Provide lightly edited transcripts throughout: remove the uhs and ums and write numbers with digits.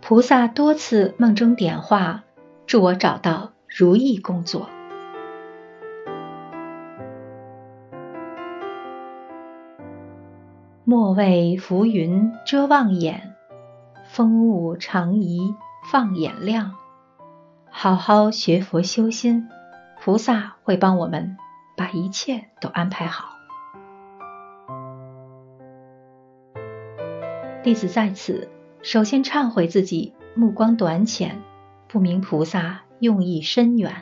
菩萨多次梦中点化，助我找到如意工作。莫为浮云遮望眼，风物长宜放眼量。好好学佛修心，菩萨会帮我们把一切都安排好。弟子在此首先忏悔自己目光短浅，不明菩萨用意深远。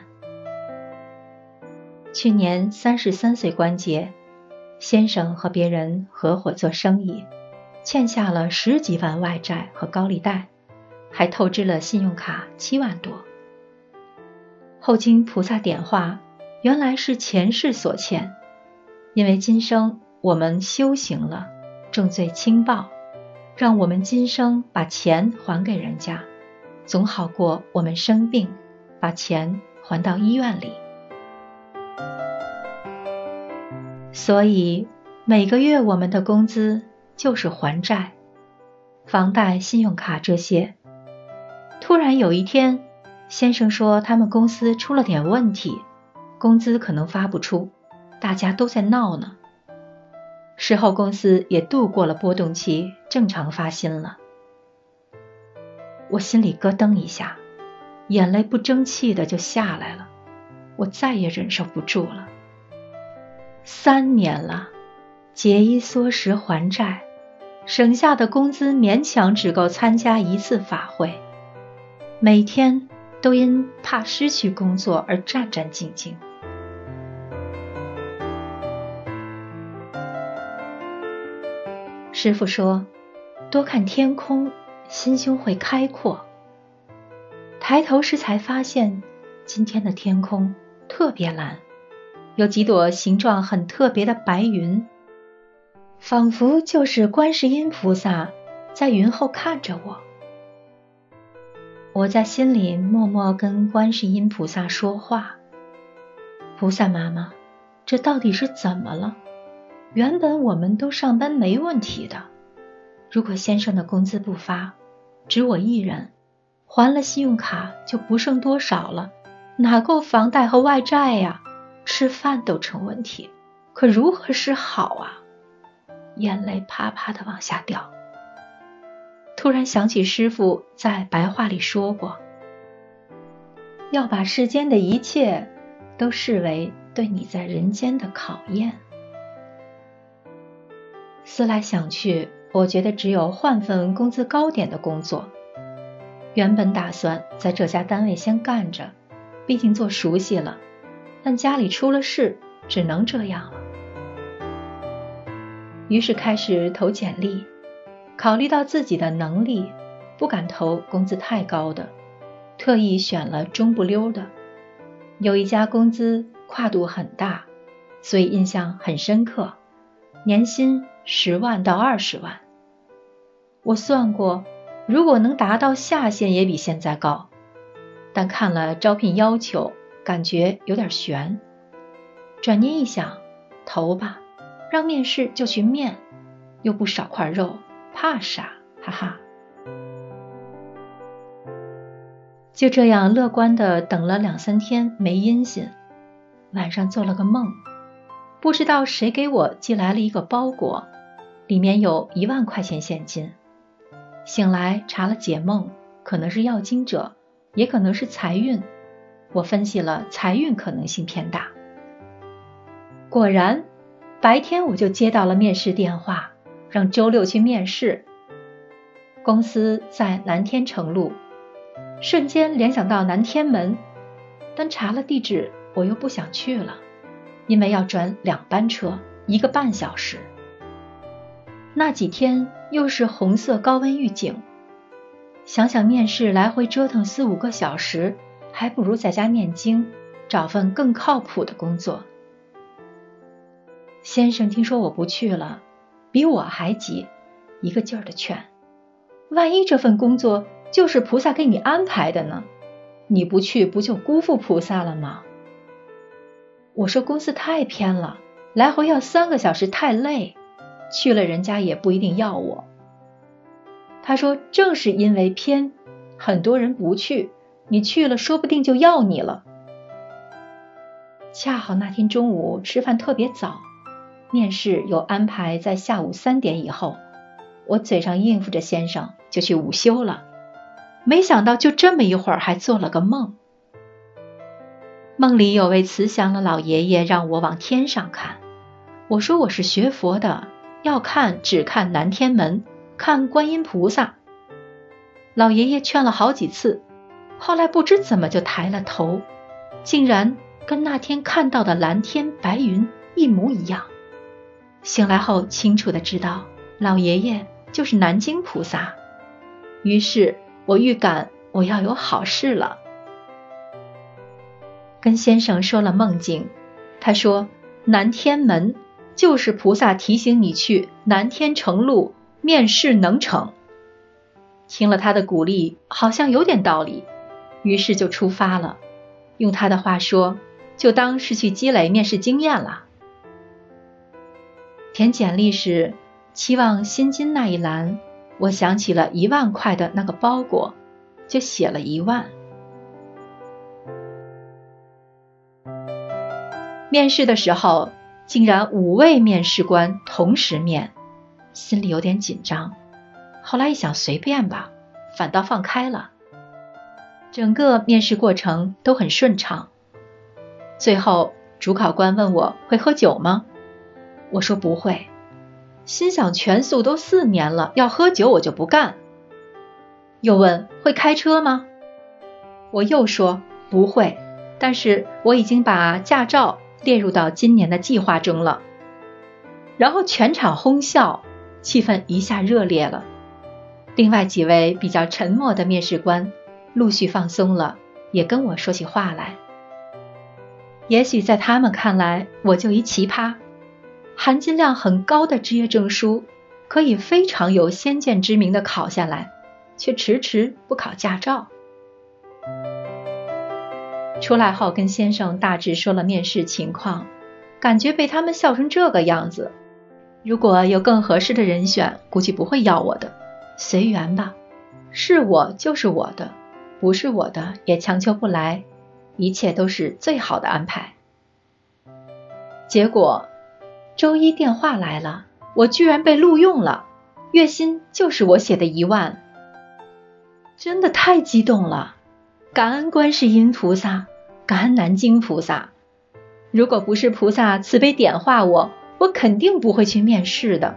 去年33岁关节，先生和别人合伙做生意，欠下了10几万外债和高利贷，还透支了信用卡7万多。后经菩萨点化，原来是前世所欠，因为今生我们修行了，重罪轻报，让我们今生把钱还给人家，总好过我们生病把钱还到医院里。所以每个月我们的工资就是还债，房贷、信用卡这些。突然有一天，先生说他们公司出了点问题，工资可能发不出，大家都在闹呢。事后公司也度过了波动期，正常发薪了。我心里咯噔一下，眼泪不争气的就下来了，我再也忍受不住了。3年了，节衣缩食还债，省下的工资勉强只够参加1次法会，每天都因怕失去工作而战战兢兢。师父说，多看天空，心胸会开阔。抬头时才发现，今天的天空特别蓝，有几朵形状很特别的白云，仿佛就是观世音菩萨在云后看着我。我在心里默默跟观世音菩萨说话，菩萨妈妈，这到底是怎么了？原本我们都上班没问题的，如果先生的工资不发，只我一人，还了信用卡就不剩多少了，哪够房贷和外债呀？吃饭都成问题，可如何是好啊？眼泪啪啪地往下掉。突然想起师父在白话里说过，要把世间的一切都视为对你在人间的考验。思来想去，我觉得只有换份工资高点的工作。原本打算在这家单位先干着，毕竟做熟悉了，但家里出了事，只能这样了。于是开始投简历，考虑到自己的能力，不敢投工资太高的，特意选了中不溜的。有一家工资跨度很大，所以印象很深刻，年薪10万到20万。我算过，如果能达到下限也比现在高，但看了招聘要求，感觉有点悬。转念一想，投吧，让面试就去面，又不少块肉，怕啥，哈哈。就这样乐观的等了2-3天没音信，晚上做了个梦，不知道谁给我寄来了一个包裹，里面有1万块钱现金。醒来查了解梦，可能是要经者，也可能是财运，我分析了财运可能性偏大。果然，白天我就接到了面试电话，让周6去面试。公司在南天城路，瞬间联想到南天门，但查了地址我又不想去了，因为要转2班车，1个半小时。那几天又是红色高温预警，想想面试来回折腾4-5个小时，还不如在家念经，找份更靠谱的工作。先生听说我不去了，比我还急，一个劲儿的劝，万一这份工作就是菩萨给你安排的呢？你不去不就辜负菩萨了吗？我说公司太偏了，来回要3个小时太累，去了人家也不一定要我。他说正是因为偏， 很多人不去，你去了说不定就要你了。恰好那天中午吃饭特别早，面试有安排在下午3点以后，我嘴上应付着先生就去午休了。没想到就这么一会儿还做了个梦。梦里有位慈祥的老爷爷让我往天上看，我说我是学佛的，要看只看南天门，看观音菩萨。老爷爷劝了好几次，后来不知怎么就抬了头，竟然跟那天看到的蓝天白云一模一样。醒来后清楚地知道老爷爷就是南京菩萨，于是我预感我要有好事了。跟先生说了梦境，他说南天门就是菩萨提醒你去南天城路面试能成。听了他的鼓励，好像有点道理，于是就出发了。用他的话说，就当是去积累面试经验了。填简历时，期望薪金那一栏，我想起了1万块的那个包裹，就写了1万。面试的时候，竟然5位面试官同时面，心里有点紧张。后来一想随便吧，反倒放开了。整个面试过程都很顺畅。最后主考官问我会喝酒吗？我说不会，心想全素都4年了，要喝酒我就不干。又问会开车吗？我又说不会，但是我已经把驾照列入到今年的计划中了。然后全场哄笑，气氛一下热烈了。另外几位比较沉默的面试官陆续放松了，也跟我说起话来。也许在他们看来，我就一奇葩，含金量很高的职业证书，可以非常有先见之明地考下来，却迟迟不考驾照。出来后跟先生大致说了面试情况，感觉被他们笑成这个样子，如果有更合适的人选，估计不会要我的，随缘吧，是我就是我的，不是我的也强求不来，一切都是最好的安排。结果周一电话来了，我居然被录用了，月薪就是我写的1万，真的太激动了，感恩观世音菩萨，感恩南京菩萨。如果不是菩萨慈悲点化我，我肯定不会去面试的。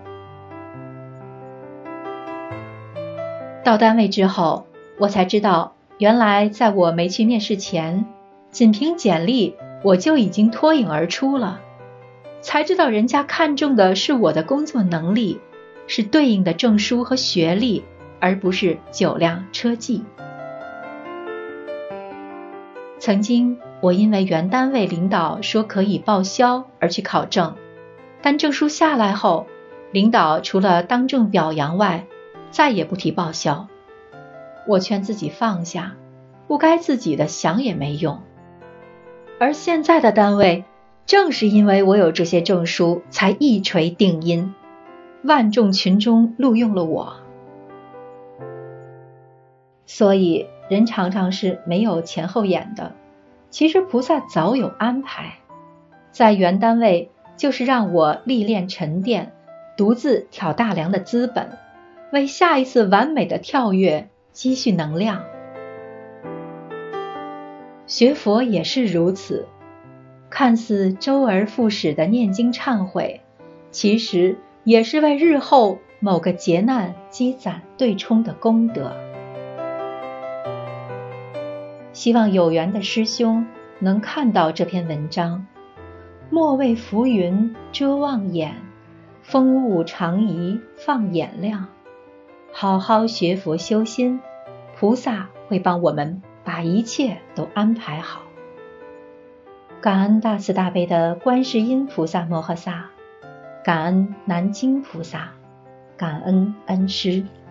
到单位之后，我才知道，原来在我没去面试前，仅凭简历我就已经脱颖而出了。才知道人家看重的是我的工作能力，是对应的证书和学历，而不是酒量车技。曾经我因为原单位领导说可以报销而去考证，但证书下来后，领导除了当众表扬外，再也不提报销。我劝自己放下，不该自己的想也没用。而现在的单位，正是因为我有这些证书，才一锤定音，万众群中录用了我。所以人常常是没有前后眼的，其实菩萨早有安排，在原单位就是让我历练沉淀，独自挑大梁的资本，为下一次完美的跳跃积蓄能量。学佛也是如此，看似周而复始的念经忏悔，其实也是为日后某个劫难积攒对冲的功德。希望有缘的师兄能看到这篇文章，莫为浮云遮望眼，风物长宜放眼量。好好学佛修心，菩萨会帮我们把一切都安排好。感恩大慈大悲的观世音菩萨摩诃萨，感恩南京菩萨，感恩恩师。